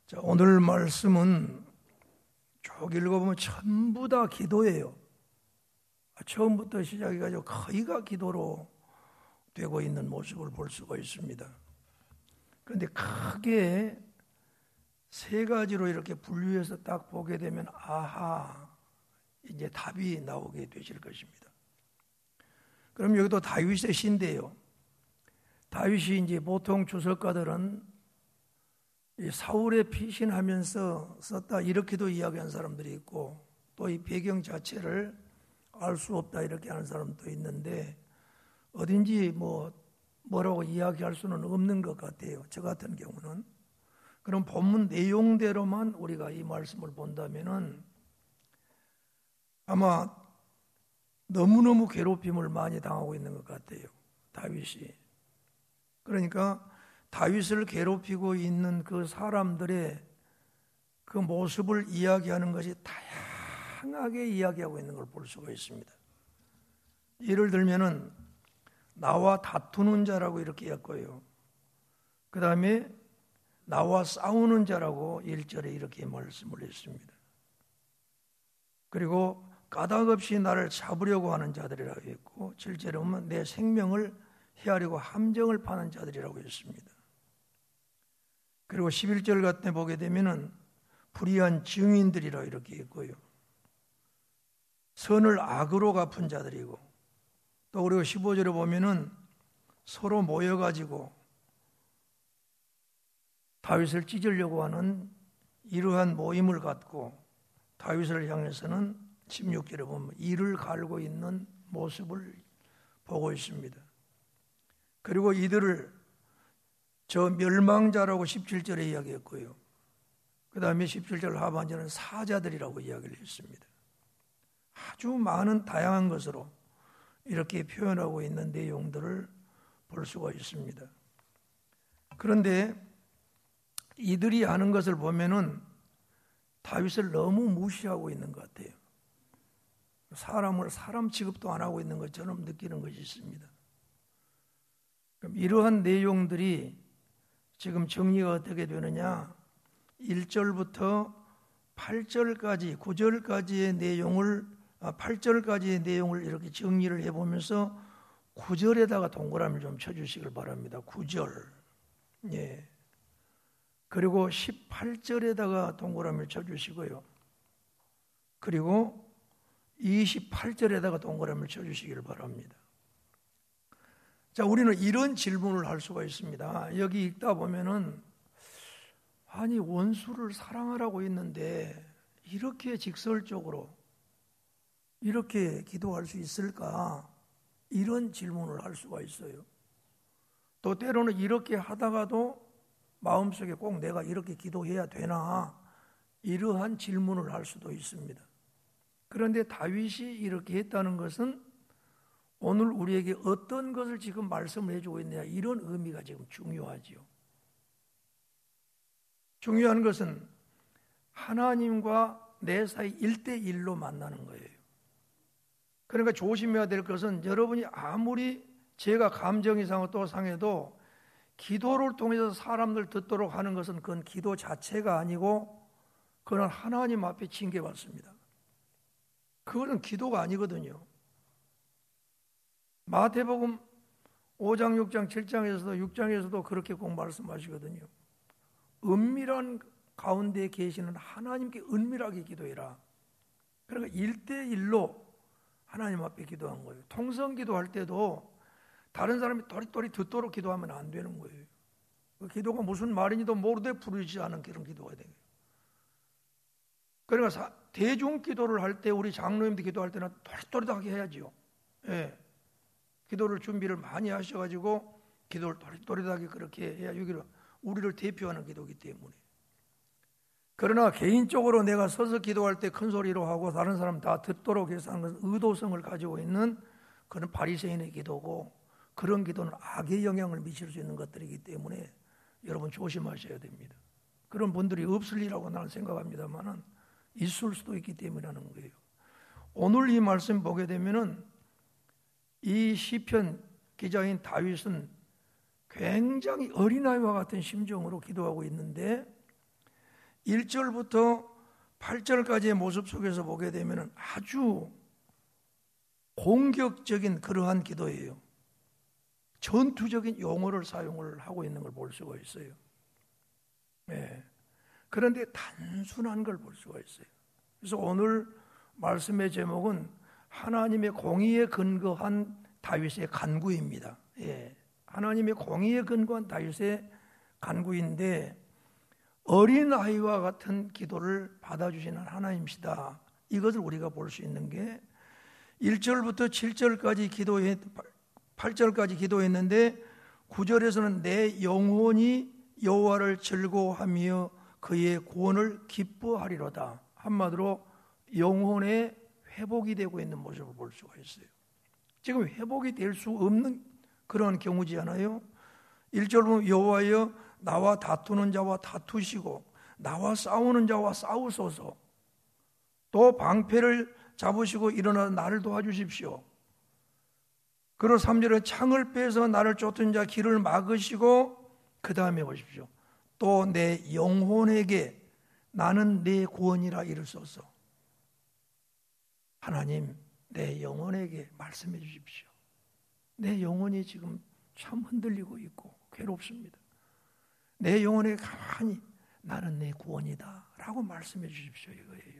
자, 오늘 말씀은 쭉 읽어보면 전부 다 기도예요. 처음부터 시작해가지고 거의가 기도로 되고 있는 모습을 볼 수가 있습니다. 그런데 크게 세 가지로 이렇게 분류해서 딱 보게 되면 아하, 이제 답이 나오게 되실 것입니다. 그럼 여기도 다윗의 시인데요. 다윗이 이제 보통 주석가들은 이 사울에 피신하면서 썼다 이렇게도 이야기한 사람들이 있고, 또 이 배경 자체를 알 수 없다 이렇게 하는 사람도 있는데, 어딘지 뭐라고 이야기할 수는 없는 것 같아요. 저 같은 경우는. 그럼 본문 내용대로만 우리가 이 말씀을 본다면은 아마 너무너무 괴롭힘을 많이 당하고 있는 것 같아요, 다윗이. 그러니까 다윗을 괴롭히고 있는 그 사람들의 그 모습을 이야기하는 것이 다양하게 이야기하고 있는 걸 볼 수가 있습니다. 예를 들면은 나와 다투는 자라고 이렇게 했고요. 그 다음에 나와 싸우는 자라고 1절에 이렇게 말씀을 했습니다. 그리고 까닭없이 나를 잡으려고 하는 자들이라고 했고, 7절에 보면 내 생명을 헤아리고 함정을 파는 자들이라고 했습니다. 그리고 11절 같은 데 보게 되면은 불의한 증인들이라 이렇게 했고요. 선을 악으로 갚은 자들이고, 또 그리고 15절에 보면은 서로 모여가지고 다윗을 찢으려고 하는 이러한 모임을 갖고 다윗을 향해서는 16절에 보면 이를 갈고 있는 모습을 보고 있습니다. 그리고 이들을 저 멸망자라고 17절에 이야기했고요. 그 다음에 17절 하반절은 사자들이라고 이야기를 했습니다. 아주 많은 다양한 것으로 이렇게 표현하고 있는 내용들을 볼 수가 있습니다. 그런데 이들이 하는 것을 보면은 다윗을 너무 무시하고 있는 것 같아요. 사람을 사람 취급도 안 하고 있는 것처럼 느끼는 것이 있습니다. 그럼 이러한 내용들이 지금 정리가 어떻게 되느냐? 1절부터 8절까지, 9절까지의 내용을, 8절까지의 내용을 이렇게 정리를 해보면서 9절에다가 동그라미를 좀 쳐주시길 바랍니다. 9절. 예. 그리고 18절에다가 동그라미를 쳐주시고요. 그리고 28절에다가 동그라미를 쳐주시길 바랍니다. 자, 우리는 이런 질문을 할 수가 있습니다. 여기 읽다 보면은 아니 원수를 사랑하라고 했는데 이렇게 직설적으로 이렇게 기도할 수 있을까? 이런 질문을 할 수가 있어요. 또 때로는 이렇게 하다가도 마음속에 꼭 내가 이렇게 기도해야 되나? 이러한 질문을 할 수도 있습니다. 그런데 다윗이 이렇게 했다는 것은 오늘 우리에게 어떤 것을 지금 말씀을 해주고 있느냐, 이런 의미가 지금 중요하지요. 중요한 것은 하나님과 내 사이 1대1로 만나는 거예요. 그러니까 조심해야 될 것은 여러분이 아무리 제가 감정이 상하고 또 상해도 기도를 통해서 사람들 듣도록 하는 것은 그건 기도 자체가 아니고 그건 하나님 앞에 징계받습니다. 그거는 기도가 아니거든요. 마태복음 5장, 6장, 7장에서도 6장에서도 그렇게 꼭 말씀하시거든요. 은밀한 가운데 계시는 하나님께 은밀하게 기도해라. 그러니까 1대1로 하나님 앞에 기도한 거예요. 통성 기도할 때도 다른 사람이 또리또리 듣도록 기도하면 안 되는 거예요. 그 기도가 무슨 말인지도 모르되 부르지 않은 그런 기도가 돼요. 그러니까 대중 기도를 할 때 우리 장로님들 기도할 때는 또리또리하게 해야지요. 예. 기도를 준비를 많이 하셔가지고 기도를 또리또리하게 그렇게 해야 여기를 우리를 대표하는 기도이기 때문에. 그러나 개인적으로 내가 서서 기도할 때 큰 소리로 하고 다른 사람 다 듣도록 해서 하는 것은 의도성을 가지고 있는 그런 바리새인의 기도고, 그런 기도는 악의 영향을 미칠 수 있는 것들이기 때문에 여러분 조심하셔야 됩니다. 그런 분들이 없으리라고 나는 생각합니다만은 있을 수도 있기 때문에 하는 거예요. 오늘 이 말씀 보게 되면은 이 시편 기자인 다윗은 굉장히 어린아이와 같은 심정으로 기도하고 있는데, 1절부터 8절까지의 모습 속에서 보게 되면 아주 공격적인 그러한 기도예요. 전투적인 용어를 사용을 하고 있는 걸 볼 수가 있어요. 네. 그런데 단순한 걸 볼 수가 있어요. 그래서 오늘 말씀의 제목은 하나님의 공의에 근거한 다윗의 간구입니다. 예. 하나님의 공의에 근거한 다윗의 간구인데 어린아이와 같은 기도를 받아주시는 하나님이시다. 이것을 우리가 볼 수 있는 게 1절부터 7절까지 8절까지 기도했는데 9절에서는 내 영혼이 여호와를 즐거워하며 그의 구원을 기뻐하리로다. 한마디로 영혼의 회복이 되고 있는 모습을 볼 수가 있어요. 지금 회복이 될 수 없는 그런 경우지 않아요? 1절 보면 여호와여 나와 다투는 자와 다투시고 나와 싸우는 자와 싸우소서. 또 방패를 잡으시고 일어나 나를 도와주십시오. 그리고 3절에 창을 빼서 나를 쫓은 자 길을 막으시고 그 다음에 보십시오. 또 내 영혼에게 나는 내 구원이라 이르소서. 하나님 내 영혼에게 말씀해 주십시오. 내 영혼이 지금 참 흔들리고 있고 괴롭습니다. 내 영혼에 가만히 나는 내 구원이다 라고 말씀해 주십시오 이거예요.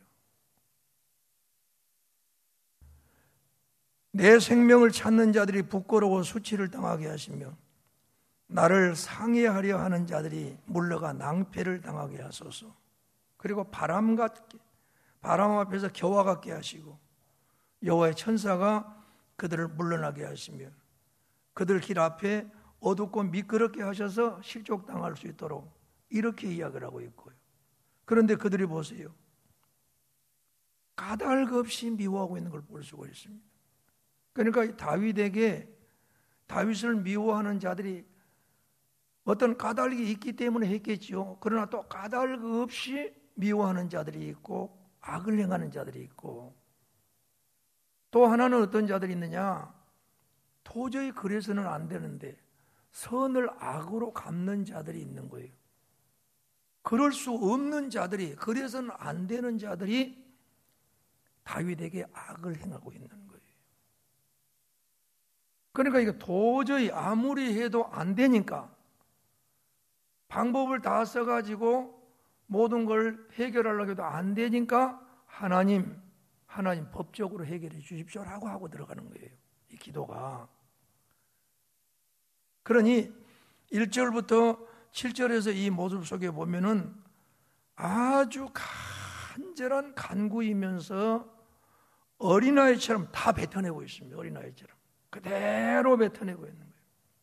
내 생명을 찾는 자들이 부끄러워 수치를 당하게 하시며 나를 상해하려 하는 자들이 물러가 낭패를 당하게 하소서. 그리고 바람 앞에서 겨와 같게 하시고 여호와의 천사가 그들을 물러나게 하시며 그들 길 앞에 어둡고 미끄럽게 하셔서 실족당할 수 있도록 이렇게 이야기를 하고 있고요. 그런데 그들이 보세요. 까닭 없이 미워하고 있는 걸 볼 수가 있습니다. 그러니까 다윗을 미워하는 자들이 어떤 까닭이 있기 때문에 했겠지요. 그러나 또 까닭 없이 미워하는 자들이 있고 악을 행하는 자들이 있고 또 하나는 어떤 자들이 있느냐. 도저히 그래서는 안 되는데 선을 악으로 갚는 자들이 있는 거예요. 그럴 수 없는 자들이, 그래서는 안 되는 자들이 다윗에게 악을 행하고 있는 거예요. 그러니까 이거 도저히 아무리 해도 안 되니까 방법을 다 써가지고 모든 걸 해결하려고 해도 안 되니까 하나님 법적으로 해결해 주십시오라고 하고 들어가는 거예요. 이 기도가. 그러니 1절부터 7절에서 이 모습 속에 보면은 아주 간절한 간구이면서 어린아이처럼 다 뱉어내고 있습니다. 어린아이처럼. 그대로 뱉어내고 있는 거예요.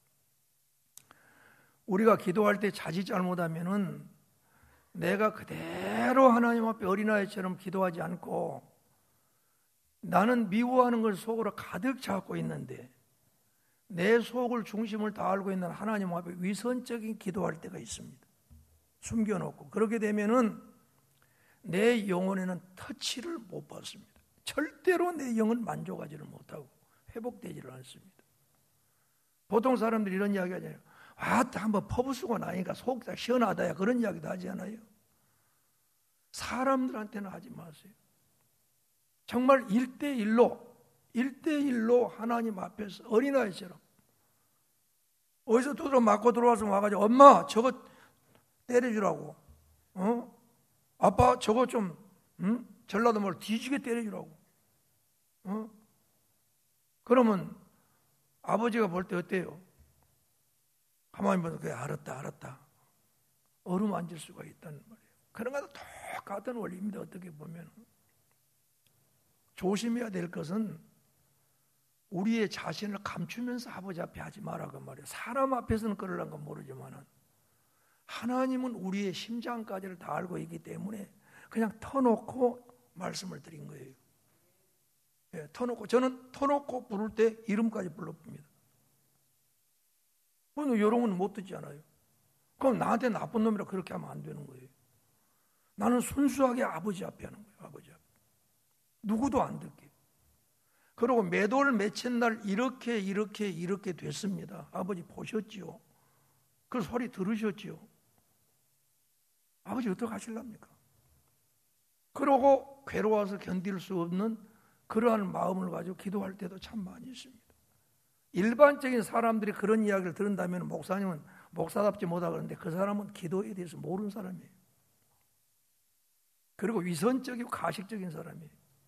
우리가 기도할 때 자칫 잘못하면은 내가 그대로 하나님 앞에 어린아이처럼 기도하지 않고 나는 미워하는 걸 속으로 가득 잡고 있는데 내 속을 중심을 다 알고 있는 하나님 앞에 위선적인 기도할 때가 있습니다. 숨겨놓고 그렇게 되면은 내 영혼에는 터치를 못 받습니다. 절대로 내 영은 만족하지를 못하고 회복되지를 않습니다. 보통 사람들이 이런 이야기 하잖아요. 한번 퍼부수고 나니까 속 다 시원하다야 그런 이야기도 하지 않아요? 사람들한테는 하지 마세요. 정말 1대1로 하나님 앞에서 어린아이처럼 어디서 두드러 맞고 들어와서 와가지고 엄마 저거 때려주라고, 아빠 저거 좀 전라도 뭘 뒤지게 때려주라고, 그러면 아버지가 볼 때 어때요? 가만히 보면 그래 알았다 어루만질 수가 있다는 말이에요. 그런 것도 똑같은 원리입니다. 어떻게 보면 조심해야 될 것은 우리의 자신을 감추면서 아버지 앞에 하지 말라고 말이에요. 사람 앞에서는 그러려는 건 모르지만 하나님은 우리의 심장까지를 다 알고 있기 때문에 그냥 터놓고 말씀을 드린 거예요. 예, 터놓고 저는 터놓고 부를 때 이름까지 불러봅니다. 그럼 여러분은 못 듣지 않아요? 그럼 나한테 나쁜 놈이라 그렇게 하면 안 되는 거예요. 나는 순수하게 아버지 앞에 하는 거예요. 아버지 앞에. 누구도 안 듣게. 그리고 매돌 맺힌 날 이렇게 됐습니다. 아버지 보셨지요? 그 소리 들으셨지요? 아버지 어떻게 하실랍니까? 그러고 괴로워서 견딜 수 없는 그러한 마음을 가지고 기도할 때도 참 많이 있습니다. 일반적인 사람들이 그런 이야기를 들은다면 목사님은 목사답지 못하고 그러는데 그 사람은 기도에 대해서 모르는 사람이에요. 그리고 위선적이고 가식적인 사람이에요.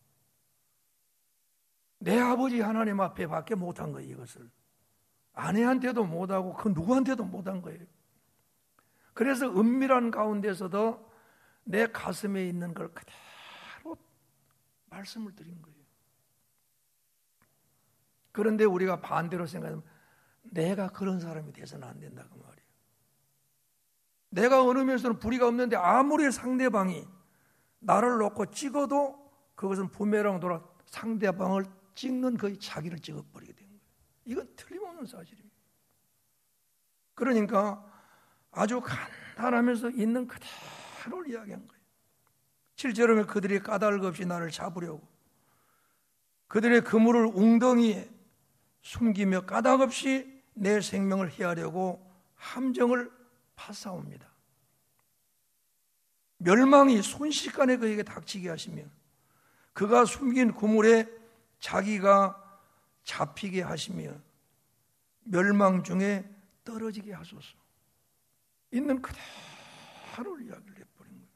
내 아버지 하나님 앞에 밖에 못한 거예요. 이것을 아내한테도 못하고 그 누구한테도 못한 거예요. 그래서 은밀한 가운데서도 내 가슴에 있는 걸 그대로 말씀을 드린 거예요. 그런데 우리가 반대로 생각하면 내가 그런 사람이 돼서는 안 된다 그 말이에요. 내가 어느 면에서는 불의가 없는데 아무리 상대방이 나를 놓고 찍어도 그것은 부메랑 돌아 상대방을 찍는 거의 자기를 찍어버리게 된 거예요. 이건 틀림없는 사실입니다. 그러니까 아주 간단하면서 있는 그대로를 이야기한 거예요. 실제로 그들이 까닭 없이 나를 잡으려고 그들의 그물을 웅덩이에 숨기며 까닭 없이 내 생명을 해하려고 함정을 파싸웁니다. 멸망이 순식간에 그에게 닥치게 하시며 그가 숨긴 그물에 자기가 잡히게 하시며 멸망 중에 떨어지게 하소서. 있는 그대로를 이야기를 해버린 거예요.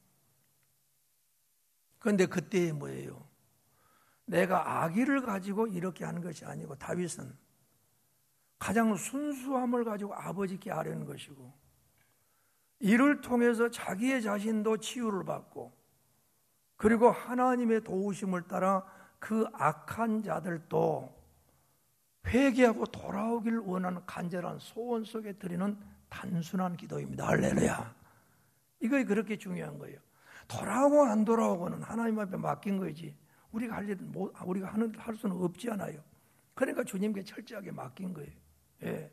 그런데 그때에 뭐예요? 내가 악의를 가지고 이렇게 하는 것이 아니고 다윗은 가장 순수함을 가지고 아버지께 아뢰는 것이고 이를 통해서 자기의 자신도 치유를 받고 그리고 하나님의 도우심을 따라 그 악한 자들도 회개하고 돌아오기를 원하는 간절한 소원 속에 드리는 단순한 기도입니다. 할렐루야. 이거 그렇게 중요한 거예요. 돌아오고 안 돌아오고는 하나님 앞에 맡긴 거지. 우리가 할 일은 우리가 할 수는 없지 않아요. 그러니까 주님께 철저하게 맡긴 거예요. 예.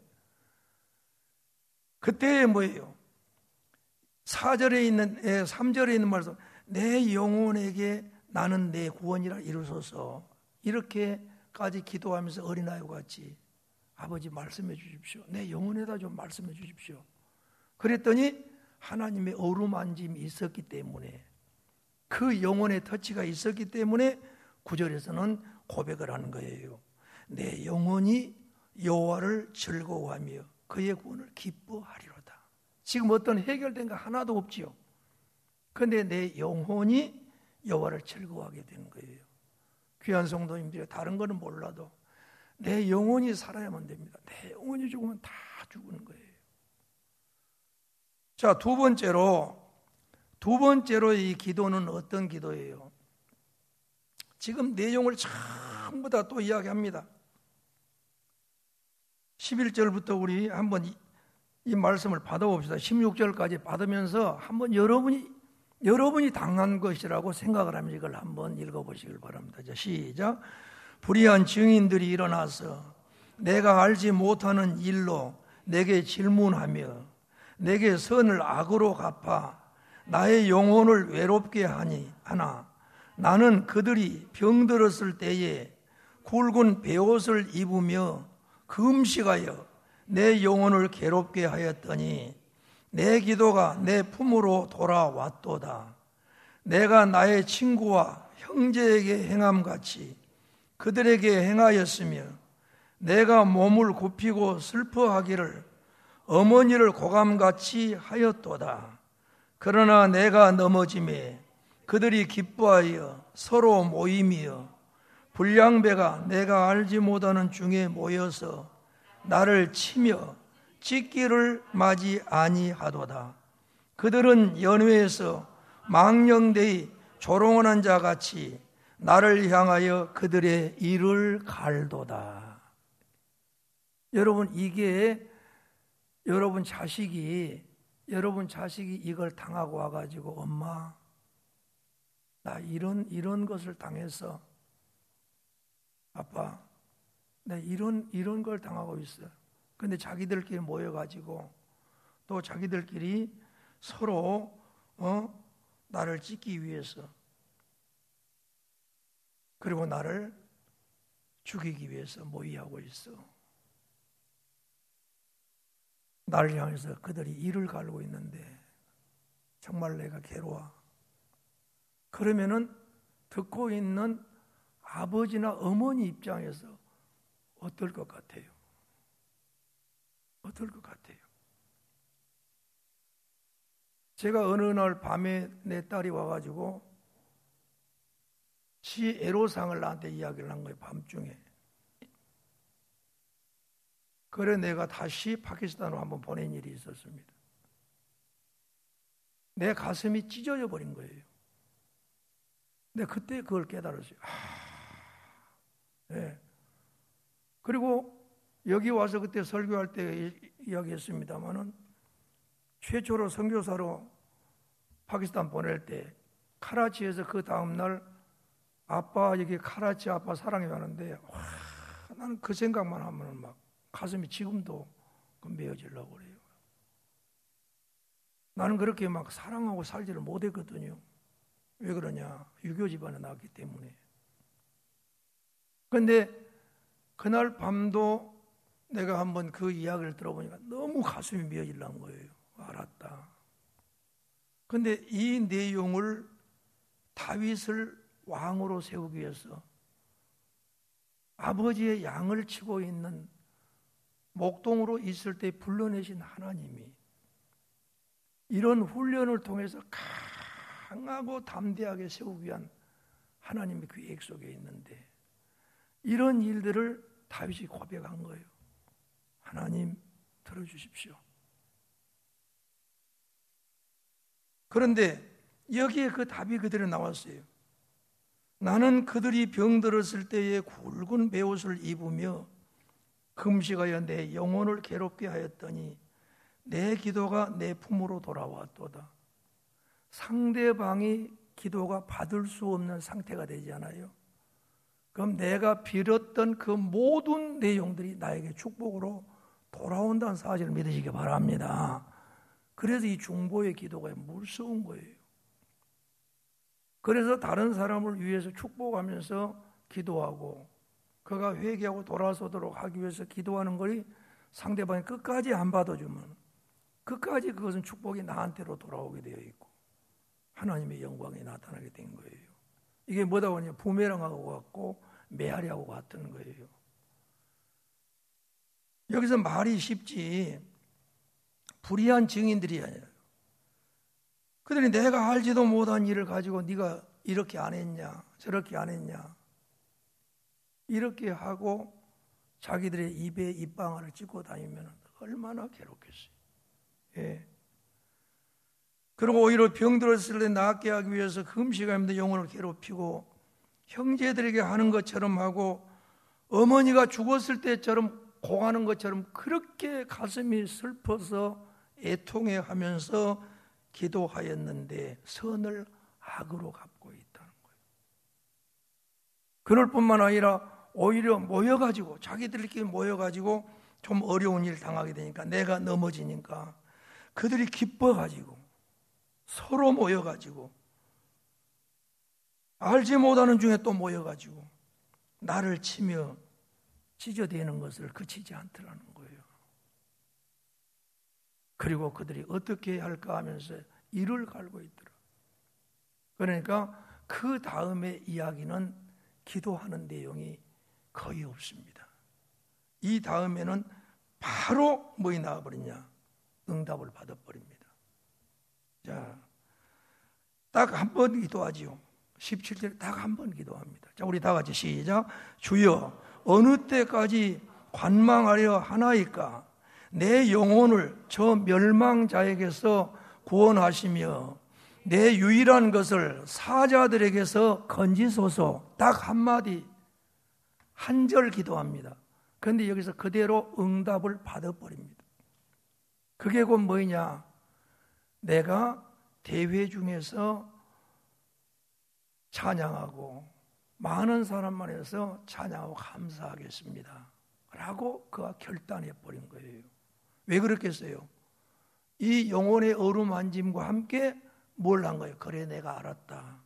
그때 뭐예요? 4절에 있는 3절에 있는 말씀, 내 영혼에게 나는 내 구원이라 이루소서. 이렇게까지 기도하면서 어린아이와 같이 아버지 말씀해 주십시오. 내 영혼에다 좀 말씀해 주십시오. 그랬더니 하나님의 어루만짐이 있었기 때문에 그 영혼의 터치가 있었기 때문에 9절에서는 고백을 하는 거예요. 내 영혼이 여호와를 즐거워하며 그의 구원을 기뻐하리로다. 지금 어떤 해결된 거 하나도 없지요. 그런데 내 영혼이 여호와를 즐거워하게 되는 거예요. 귀한 성도님들이 다른 거는 몰라도 내 영혼이 살아야만 됩니다. 내 영혼이 죽으면 다 죽는 거예요. 자, 두 번째로 이 기도는 어떤 기도예요? 지금 내용을 전부 다 또 이야기합니다. 11절부터 우리 한번 이 말씀을 받아봅시다. 16절까지 받으면서 한번 여러분이 당한 것이라고 생각을 하면 이걸 한번 읽어보시길 바랍니다. 자, 시작. 불의한 증인들이 일어나서 내가 알지 못하는 일로 내게 질문하며 내게 선을 악으로 갚아 나의 영혼을 외롭게 하나 나는 그들이 병들었을 때에 굵은 베옷을 입으며 금식하여 내 영혼을 괴롭게 하였더니 내 기도가 내 품으로 돌아왔도다. 내가 나의 친구와 형제에게 행함같이 그들에게 행하였으며 내가 몸을 굽히고 슬퍼하기를 어머니를 고감같이 하였도다. 그러나 내가 넘어짐에 그들이 기뻐하여 서로 모임이여 불량배가 내가 알지 못하는 중에 모여서 나를 치며 찢기를 맞이 아니하도다. 그들은 연회에서 망령되이 조롱하는 자같이 나를 향하여 그들의 이를 갈도다. 여러분, 이게 여러분 자식이 이걸 당하고 와가지고 엄마 나 이런 것을 당했어. 아빠 나 이런 걸 당하고 있어. 근데 자기들끼리 모여가지고 또 자기들끼리 서로 나를 찢기 위해서 그리고 나를 죽이기 위해서 모의하고 있어. 나를 향해서 그들이 이를 갈고 있는데 정말 내가 괴로워. 그러면은 듣고 있는 아버지나 어머니 입장에서 어떨 것 같아요? 어떨 것 같아요? 제가 어느 날 밤에 내 딸이 와가지고 지 애로사항을 나한테 이야기를 한 거예요. 밤중에. 그래 내가 다시 파키스탄으로 한번 보낸 일이 있었습니다. 내 가슴이 찢어져 버린 거예요. 근데 그때 그걸 깨달았어요. 네. 그리고 여기 와서 그때 설교할 때 이야기했습니다마는 최초로 선교사로 파키스탄 보낼 때 카라치에서 그 다음날 아빠 여기 카라치 아빠 사랑해 하는데 나는 그 생각만 하면 막 가슴이 지금도 메어지려고 그래요. 나는 그렇게 막 사랑하고 살지를 못했거든요. 왜 그러냐? 유교 집안에 나왔기 때문에. 그런데 그날 밤도 내가 한번 그 이야기를 들어보니까 너무 가슴이 메어지려는 거예요. 알았다. 그런데 이 내용을 다윗을 왕으로 세우기 위해서 아버지의 양을 치고 있는 목동으로 있을 때 불러내신 하나님이 이런 훈련을 통해서 강하고 담대하게 세우기 위한 하나님의 계획 속에 있는데 이런 일들을 다윗이 고백한 거예요. 하나님 들어주십시오. 그런데 여기에 그 답이 그대로 나왔어요. 나는 그들이 병들었을 때에 굵은 베옷을 입으며 금식하여 내 영혼을 괴롭게 하였더니 내 기도가 내 품으로 돌아왔도다. 상대방이 기도가 받을 수 없는 상태가 되지 않아요? 그럼 내가 빌었던 그 모든 내용들이 나에게 축복으로 돌아온다는 사실을 믿으시기 바랍니다. 그래서 이 중보의 기도가 무서운 거예요. 그래서 다른 사람을 위해서 축복하면서 기도하고 그가 회개하고 돌아서도록 하기 위해서 기도하는 것이 상대방이 끝까지 안 받아주면 끝까지 그것은 축복이 나한테로 돌아오게 되어 있고 하나님의 영광이 나타나게 된 거예요. 이게 뭐다 보냐? 부메랑하고 같고 메아리하고 같은 거예요. 여기서 말이 쉽지 불의한 증인들이 아니라 그들이 내가 알지도 못한 일을 가지고 네가 이렇게 안 했냐 저렇게 안 했냐 이렇게 하고 자기들의 입에 입방아를 찢고 다니면 얼마나 괴롭겠어요. 예. 그리고 오히려 병들었을 때 낫게 하기 위해서 금식하면서 영혼을 괴롭히고 형제들에게 하는 것처럼 하고 어머니가 죽었을 때처럼 고하는 것처럼 그렇게 가슴이 슬퍼서 애통해하면서 기도하였는데 선을 악으로 갚고 있다는 거예요. 그럴 뿐만 아니라 오히려 모여가지고 자기들끼리 모여가지고 좀 어려운 일 당하게 되니까 내가 넘어지니까 그들이 기뻐가지고 서로 모여가지고 알지 못하는 중에 또 모여가지고 나를 치며 찢어대는 것을 그치지 않더라는 거예요. 그리고 그들이 어떻게 해야 할까 하면서 이를 갈고 있더라. 그러니까 그 다음에 이야기는 기도하는 내용이 거의 없습니다. 이 다음에는 바로 뭐이 나와버리냐? 응답을 받아버립니다. 자, 딱 한 번 기도하지요. 17절에 딱 한 번 기도합니다. 자, 우리 다 같이 시작. 주여, 어느 때까지 관망하려 하나이까? 내 영혼을 저 멸망자에게서 구원하시며 내 유일한 것을 사자들에게서 건지소서. 딱 한마디 한 절 기도합니다. 그런데 여기서 그대로 응답을 받아버립니다. 그게 곧 뭐냐? 내가 대회 중에서 찬양하고 많은 사람만 해서 찬양하고 감사하겠습니다 라고 그가 결단해 버린 거예요. 왜 그렇겠어요? 이 영혼의 어루만짐과 함께 뭘 한 거예요? 그래 내가 알았다.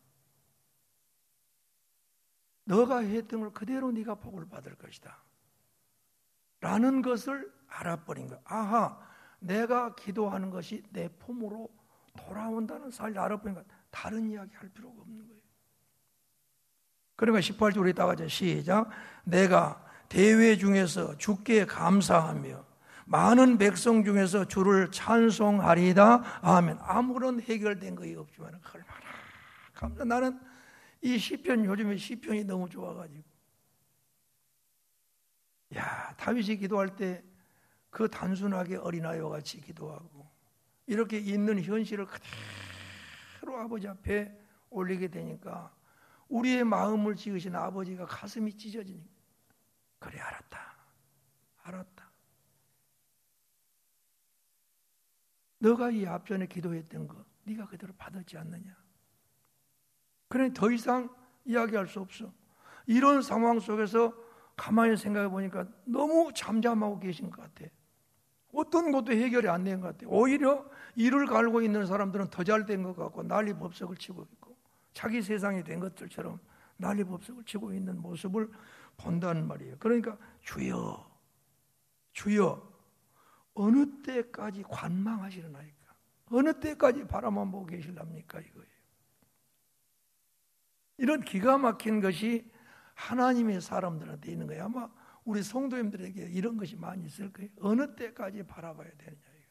너가 했던 걸 그대로 네가 복을 받을 것이다 라는 것을 알아버린 거예요. 아하, 내가 기도하는 것이 내 품으로 돌아온다는 사실을 알아버린 것. 다른 이야기 할 필요가 없는 거예요. 그러니까 18절 우리 다 같이 시작. 내가 대회 중에서 주께 감사하며 많은 백성 중에서 주를 찬송하리다. 아멘. 아무런 해결된 것이 없지만 얼마나 감사. 나는 이 시편, 요즘에 시편이 너무 좋아가지고, 야, 다윗이 기도할 때 그 단순하게 어린아이와 같이 기도하고 이렇게 있는 현실을 그대로 아버지 앞에 올리게 되니까 우리의 마음을 지으신 아버지가 가슴이 찢어지니까, 그래, 알았다. 너가 이 앞전에 기도했던 거 네가 그대로 받았지 않느냐. 그러니 더 이상 이야기할 수 없어. 이런 상황 속에서 가만히 생각해 보니까 너무 잠잠하고 계신 것 같아. 어떤 것도 해결이 안 된 것 같아. 오히려 이를 갈고 있는 사람들은 더 잘 된 것 같고 난리법석을 치고 있고 자기 세상이 된 것들처럼 난리법석을 치고 있는 모습을 본다는 말이에요. 그러니까 주여 어느 때까지 관망하시려나이까? 어느 때까지 바라만 보고 계실랍니까? 이거예요. 이런 기가 막힌 것이 하나님의 사람들한테 있는 거예요. 아마 우리 성도님들에게 이런 것이 많이 있을 거예요. 어느 때까지 바라봐야 되느냐 이거예요.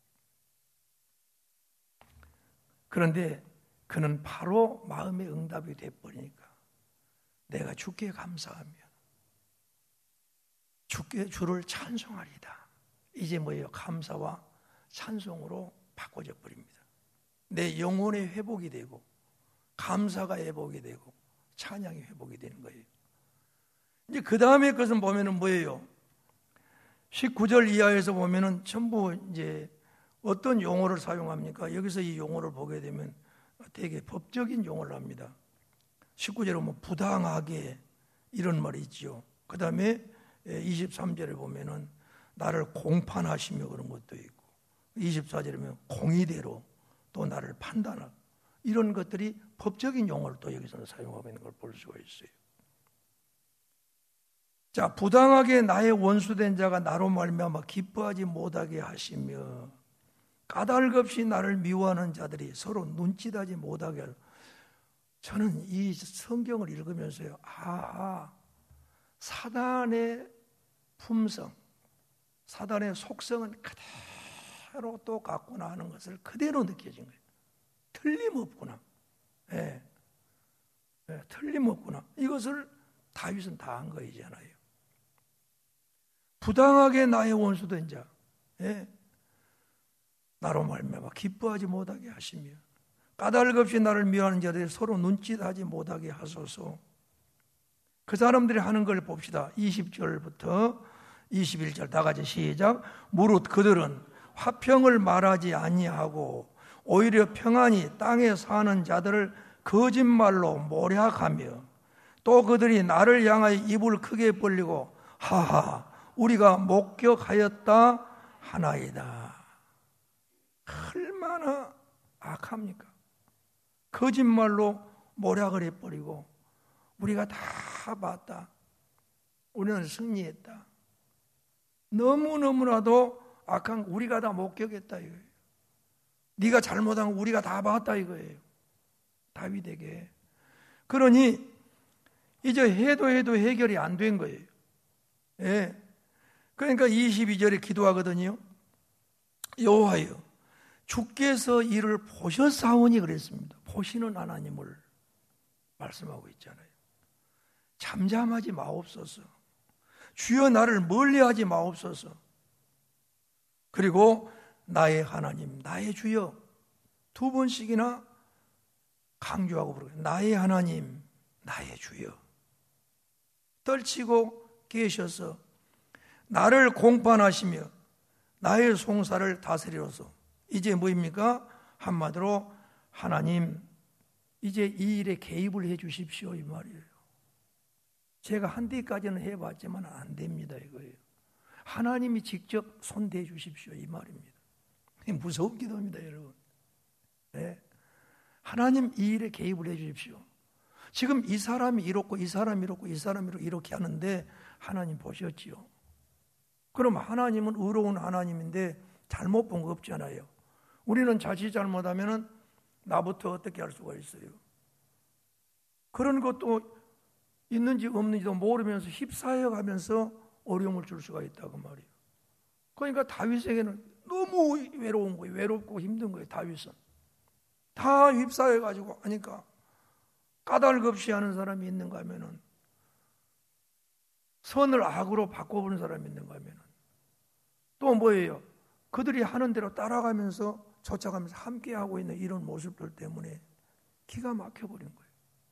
그런데 그는 바로 마음의 응답이 돼버리니까 내가 주께 감사하며 주를 찬송하리다. 이제 뭐예요? 감사와 찬송으로 바꿔져 버립니다. 내 영혼의 회복이 되고 감사가 회복이 되고 찬양이 회복이 되는 거예요. 이제 그 다음에 것은 보면은 뭐예요? 19절 이하에서 보면은 전부 이제 어떤 용어를 사용합니까? 여기서 이 용어를 보게 되면 되게 법적인 용어를 합니다. 19절에 뭐 부당하게 이런 말이 있죠. 그 다음에 23절에 보면은 나를 공판하시며 그런 것도 있고 24절에 보면 공의대로 또 나를 판단하고 이런 것들이 법적인 용어를 또 여기서는 사용하고 있는 걸 볼 수가 있어요. 자, 부당하게 나의 원수된 자가 나로 말미암아 기뻐하지 못하게 하시며 까닭없이 나를 미워하는 자들이 서로 눈짓하지 못하게 하시며. 저는 이 성경을 읽으면서요, 사단의 품성, 사단의 속성은 그대로 또 갖구나 하는 것을 그대로 느껴진 거예요. 틀림없구나. 틀림없구나. 이것을 다윗은 다 한 거이잖아요. 부당하게 나의 원수된 자, 나로 말미암아 기뻐하지 못하게 하시며 까닭 없이 나를 미워하는 자들이 서로 눈짓하지 못하게 하소서. 그 사람들이 하는 걸 봅시다. 20절부터 21절 다 같이 시작. 무릇 그들은 화평을 말하지 아니하고 오히려 평안히 땅에 사는 자들을 거짓말로 모략하며 또 그들이 나를 향하여 입을 크게 벌리고 하하 우리가 목격하였다 하나이다. 얼마나 악합니까? 거짓말로 모략을 해버리고 우리가 다 봤다. 우리는 승리했다. 너무너무나도 악한 우리가 다 목격했다 이거예요. 네가 잘못한 거 우리가 다 봤다 이거예요. 다윗에게. 그러니 이제 해도 해결이 안 된 거예요. 그러니까 22절에 기도하거든요. 여호와여 주께서 이를 보셨사오니 그랬습니다. 보시는 하나님을 말씀하고 있잖아요. 잠잠하지 마옵소서. 주여 나를 멀리하지 마옵소서. 그리고 나의 하나님, 나의 주여 두 번씩이나 강조하고 부르고 나의 하나님, 나의 주여 떨치고 계셔서 나를 공판하시며 나의 송사를 다스리로서 이제 뭐입니까? 한마디로 하나님 이제 이 일에 개입을 해 주십시오 이 말이에요. 제가 한때까지는 해봤지만 안 됩니다 이거예요. 하나님이 직접 손대 주십시오 이 말입니다. 무서운 기도입니다 여러분. 하나님 이 일에 개입을 해 주십시오. 지금 이 사람이 이렇고 이 사람이 이렇고 이 사람이 이렇게 하는데 하나님 보셨지요. 그럼 하나님은 의로운 하나님인데 잘못 본 거 없잖아요. 우리는 자칫 잘못하면 나부터 어떻게 할 수가 있어요? 그런 것도 있는지 없는지도 모르면서 휩싸여 가면서 어려움을 줄 수가 있다고 말이에요. 그러니까 다윗에게는 너무 외로운 거예요. 외롭고 힘든 거예요. 다윗은 다 휩싸여 가지고 하니까 까닭 없이 하는 사람이 있는가 하면은, 선을 악으로 바꿔보는 사람이 있는가 하면은, 또 뭐예요? 그들이 하는 대로 따라가면서 쫓아가면서 함께하고 있는 이런 모습들 때문에 기가 막혀버린 거예요.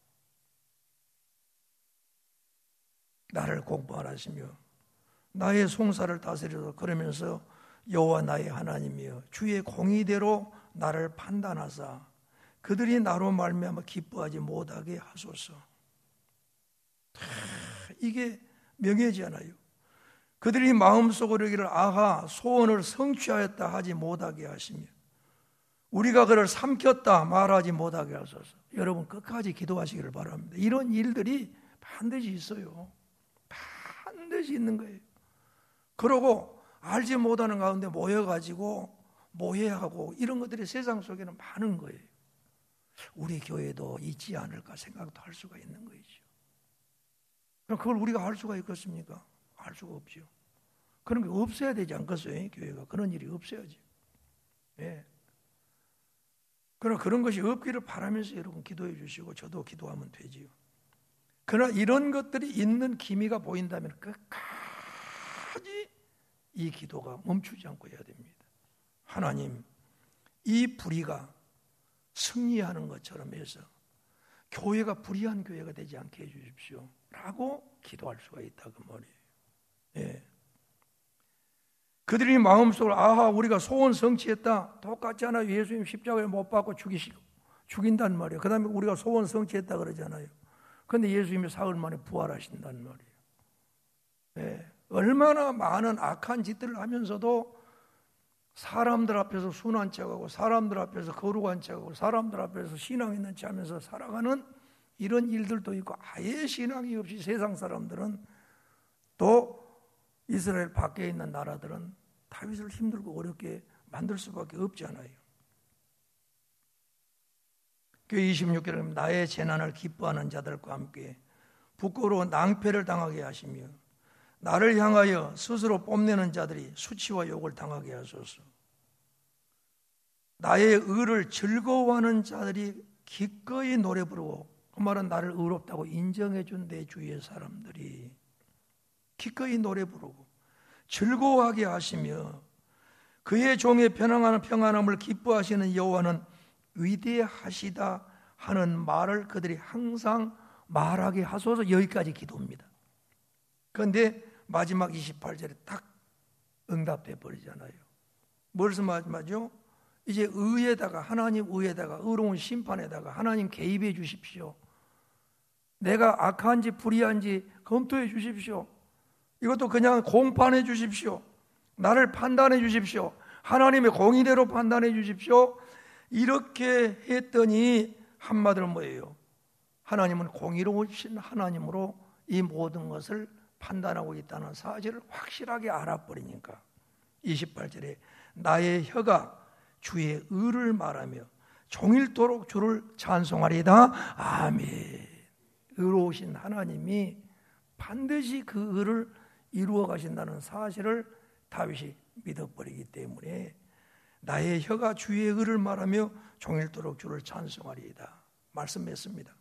나를 공부하시며 나의 송사를 다스려서 그러면서 여호와 나의 하나님이여 주의 공의대로 나를 판단하사 그들이 나로 말미암아 기뻐하지 못하게 하소서. 이게 명예잖아요. 그들이 마음속으로 이르기를 아하 소원을 성취하였다 하지 못하게 하시며 우리가 그를 삼켰다 말하지 못하게 하소서. 여러분 끝까지 기도하시기를 바랍니다. 이런 일들이 반드시 있어요. 반드시 있는 거예요. 그러고 알지 못하는 가운데 모여가지고 모해하고 이런 것들이 세상 속에는 많은 거예요. 우리 교회도 있지 않을까 생각도 할 수가 있는 거죠. 그럼 그걸 우리가 알 수가 있겠습니까? 알 수가 없죠. 그런 게 없어야 되지 않겠어요? 교회가 그런 일이 없어야지. 예. 그러나 그런 것이 없기를 바라면서 여러분 기도해 주시고 저도 기도하면 되지요. 그러나 이런 것들이 있는 기미가 보인다면 끝까지 이 기도가 멈추지 않고 해야 됩니다. 하나님, 이 불의가 승리하는 것처럼 해서 교회가 불의한 교회가 되지 않게 해주십시오 라고 기도할 수가 있다고 말이에요. 예. 그들이 마음속으로 아하 우리가 소원 성취했다. 똑같잖아요. 예수님 십자가에 못 박고 죽인단 말이에요. 그 다음에 우리가 소원 성취했다 그러잖아요. 그런데 예수님이 사흘 만에 부활하신단 말이에요. 예. 얼마나 많은 악한 짓들을 하면서도 사람들 앞에서 순한 척하고 사람들 앞에서 거룩한 척하고 사람들 앞에서 신앙 있는 척 하면서 살아가는 이런 일들도 있고, 아예 신앙이 없이 세상 사람들은, 또 이스라엘 밖에 있는 나라들은 다윗을 힘들고 어렵게 만들 수밖에 없잖아요. 그 26절에 나의 재난을 기뻐하는 자들과 함께 부끄러운 낭패를 당하게 하시며 나를 향하여 스스로 뽐내는 자들이 수치와 욕을 당하게 하소서. 나의 의를 즐거워하는 자들이 기꺼이 노래 부르고, 그 말은 나를 의롭다고 인정해 준 내 주위의 사람들이 기꺼이 노래 부르고 즐거워하게 하시며 그의 종의 평안함을 기뻐하시는 여호와는 위대하시다 하는 말을 그들이 항상 말하게 하소서. 여기까지 기도입니다. 그런데 마지막 28절에 딱 응답돼 버리잖아요. 무엇을 말씀하죠? 이제 의에다가, 하나님 의에다가, 의로운 심판에다가 하나님 개입해 주십시오. 내가 악한지 불의한지 검토해 주십시오. 이것도 그냥 공판해 주십시오. 나를 판단해 주십시오. 하나님의 공의대로 판단해 주십시오. 이렇게 했더니 한마디로 뭐예요? 하나님은 공의로우신 하나님으로 이 모든 것을 판단하고 있다는 사실을 확실하게 알아버리니까 28절에 나의 혀가 주의 의를 말하며 종일토록 주를 찬송하리이다. 아멘. 의로우신 하나님이 반드시 그 의를 이루어 가신다는 사실을 다윗이 믿어버리기 때문에 나의 혀가 주의 의를 말하며 종일토록 주를 찬송하리이다 말씀했습니다.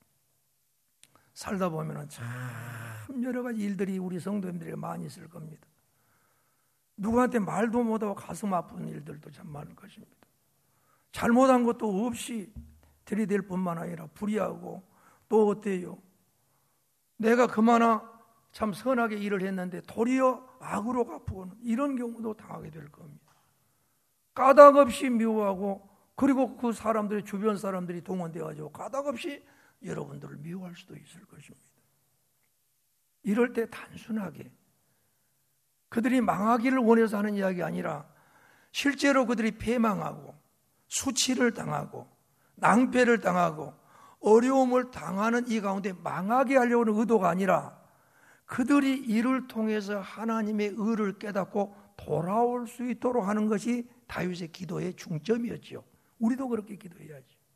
살다 보면 참 여러 가지 일들이 우리 성도님들에게 많이 있을 겁니다. 누구한테 말도 못하고 가슴 아픈 일들도 참 많을 것입니다. 잘못한 것도 없이 들이댈 뿐만 아니라 불의하고, 또 어때요? 내가 그마나 참 선하게 일을 했는데 도리어 악으로 갚고는 이런 경우도 당하게 될 겁니다. 까닭 없이 미워하고, 그리고 그 사람들의 주변 사람들이 동원되어가지고 까닭 없이 여러분들을 미워할 수도 있을 것입니다. 이럴 때 단순하게 그들이 망하기를 원해서 하는 이야기 아니라 실제로 그들이 패망하고 수치를 당하고 낭패를 당하고 어려움을 당하는 이 가운데 망하게 하려고 하는 의도가 아니라 그들이 이를 통해서 하나님의 의를 깨닫고 돌아올 수 있도록 하는 것이 다윗의 기도의 중점이었죠. 우리도 그렇게 기도해야지.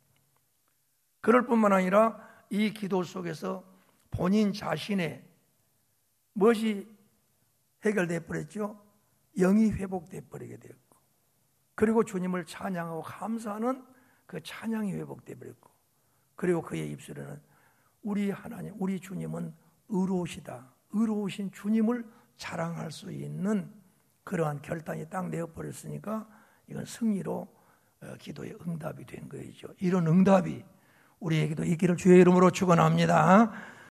그럴 뿐만 아니라 이 기도 속에서 본인 자신의 무엇이 해결돼 버렸죠? 영이 회복돼 버리게 되었고, 그리고 주님을 찬양하고 감사하는 그 찬양이 회복돼 버렸고, 그리고 그의 입술에는 우리 하나님, 우리 주님은 의로우시다, 의로우신 주님을 자랑할 수 있는 그러한 결단이 딱 내어버렸으니까 이건 승리로 기도의 응답이 된 거죠. 이런 응답이 우리에게도 있기를 주의 이름으로 축원합니다.